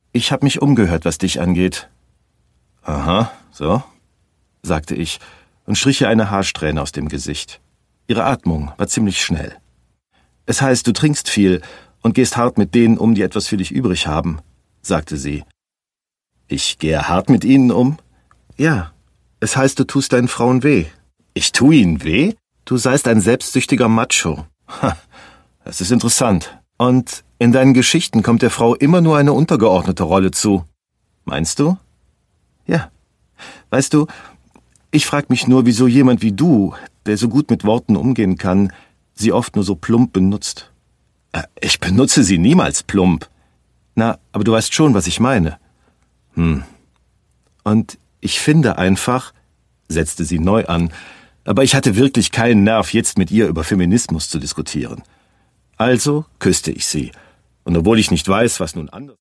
Ich habe mich umgehört, was dich angeht. Aha, so, sagte ich und strich ihr eine Haarsträhne aus dem Gesicht. Ihre Atmung war ziemlich schnell. Es heißt, du trinkst viel und gehst hart mit denen um, die etwas für dich übrig haben, sagte sie. Ich gehe hart mit ihnen um? Ja, es heißt, du tust deinen Frauen weh. Ich tue ihnen weh? Du seist ein selbstsüchtiger Macho. Ha, das ist interessant. Und in deinen Geschichten kommt der Frau immer nur eine untergeordnete Rolle zu. Meinst du? Ja. Weißt du, ich frag mich nur, wieso jemand wie du, der so gut mit Worten umgehen kann, sie oft nur so plump benutzt. Ich benutze sie niemals plump. Na, aber du weißt schon, was ich meine. Und ich finde einfach, setzte sie neu an, aber ich hatte wirklich keinen Nerv, jetzt mit ihr über Feminismus zu diskutieren. Also küsste ich sie. Und obwohl ich nicht weiß, was nun anders